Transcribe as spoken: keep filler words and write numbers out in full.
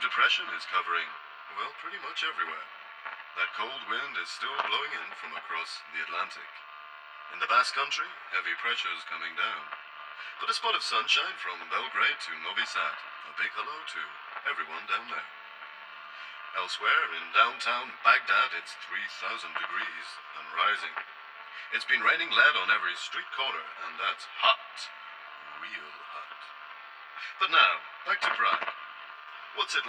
depression is covering, well, pretty much everywhere. That cold wind is still blowing in from across the Atlantic. In the Basque Country, heavy pressure's coming down. But a spot of sunshine from Belgrade to Novi Sad. A big hello to everyone down there. Elsewhere, in downtown Baghdad, it's three thousand degrees and rising. It's been raining lead on every street corner, and that's hot. Real hot. But now, back to Prague. What's it